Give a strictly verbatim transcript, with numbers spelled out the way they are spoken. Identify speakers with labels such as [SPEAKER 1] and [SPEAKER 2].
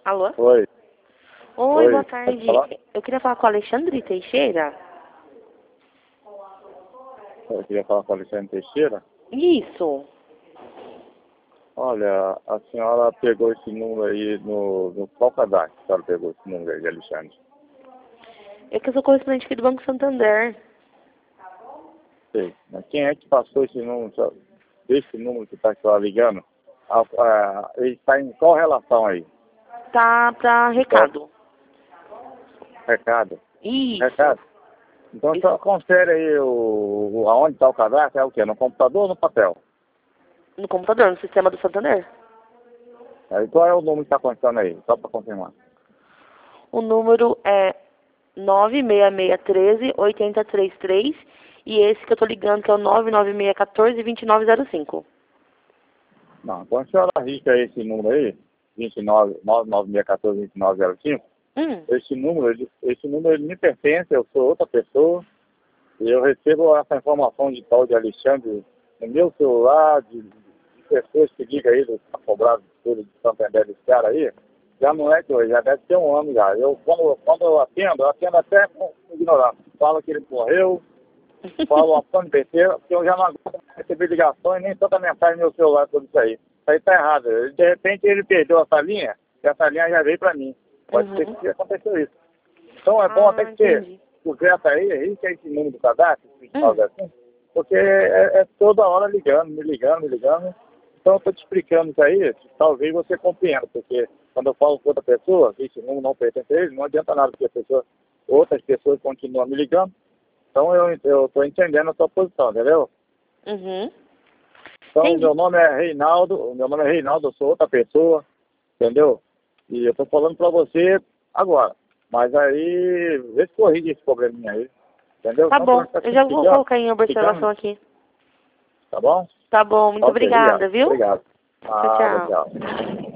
[SPEAKER 1] Alô?
[SPEAKER 2] Oi.
[SPEAKER 1] Oi,
[SPEAKER 2] Oi,
[SPEAKER 1] boa
[SPEAKER 2] pode
[SPEAKER 1] tarde.
[SPEAKER 2] falar?
[SPEAKER 1] Eu queria falar com o Alexandre Teixeira.
[SPEAKER 2] Eu queria falar com a Alexandre Teixeira.
[SPEAKER 1] Isso.
[SPEAKER 2] Olha, a senhora pegou esse número aí no, no qual cadastro a senhora pegou esse número aí de Alexandre?
[SPEAKER 1] É que eu sou correspondente aqui do Banco Santander.
[SPEAKER 2] Sei. Mas quem é que passou esse número, senhora? Esse número que está a senhora ligando? A, a, ele está em qual relação aí?
[SPEAKER 1] Tá pra recado.
[SPEAKER 2] Recado?
[SPEAKER 1] Isso.
[SPEAKER 2] Recado? Então a
[SPEAKER 1] Isso.
[SPEAKER 2] senhora confere aí o, o, aonde está o cadastro, é o quê? No computador ou no papel?
[SPEAKER 1] No computador, no sistema do Santander.
[SPEAKER 2] Aí qual é o número que está constando aí? Só para confirmar.
[SPEAKER 1] O número é nove seis seis um três, oito zero três três e esse que eu tô ligando que é o nove nove seis um quatro, dois nove zero cinco.
[SPEAKER 2] Não, então a senhora arrisca esse número aí, vinte e nove, nove nove seis um quatro, dois nove zero cinco,
[SPEAKER 1] Hum.
[SPEAKER 2] esse número, ele, esse número ele me pertence, eu sou outra pessoa, e eu recebo essa informação de tal de Alexandre no meu celular, de, de pessoas que ligam aí, do cobrado tudo de Santander, desse cara aí, já não é que hoje, já deve ter um ano já. Eu, quando, quando eu atendo, eu atendo até com ignorância. Falo que ele morreu, falo a fome besteira, porque eu já não aguento receber ligações, nem tanta mensagem no meu celular sobre isso aí. Isso aí tá errado. De repente ele perdeu essa linha, e essa linha já veio para mim. Pode
[SPEAKER 1] Uhum.
[SPEAKER 2] ser que aconteceu isso. Então é bom
[SPEAKER 1] Ah,
[SPEAKER 2] até que você
[SPEAKER 1] entendi.
[SPEAKER 2] conversa aí, aí que é esse número do cadastro,
[SPEAKER 1] Hum.
[SPEAKER 2] assim, porque é, é toda hora ligando, me ligando, me ligando. Então eu estou te explicando isso aí, talvez você compreenda, porque quando eu falo com outra pessoa, que esse número não pertence a ele, não adianta nada, porque a pessoa, outras pessoas continuam me ligando. Então eu estou entendendo a sua posição, entendeu?
[SPEAKER 1] Uhum.
[SPEAKER 2] Então
[SPEAKER 1] Entendi.
[SPEAKER 2] meu nome é Reinaldo, meu nome é Reinaldo, eu sou outra pessoa, entendeu? E eu estou falando para você agora. Mas aí, vê se corrige esse probleminha aí, entendeu?
[SPEAKER 1] Tá
[SPEAKER 2] Então
[SPEAKER 1] bom.
[SPEAKER 2] pronto, tá
[SPEAKER 1] Eu já vou
[SPEAKER 2] explicando,
[SPEAKER 1] colocar em observação
[SPEAKER 2] explicando,
[SPEAKER 1] aqui.
[SPEAKER 2] tá bom?
[SPEAKER 1] Tá bom. Muito
[SPEAKER 2] Ok, obrigado,
[SPEAKER 1] obrigada, viu?
[SPEAKER 2] obrigado.
[SPEAKER 1] Tchau,
[SPEAKER 2] Nada,
[SPEAKER 1] tchau.
[SPEAKER 2] tchau.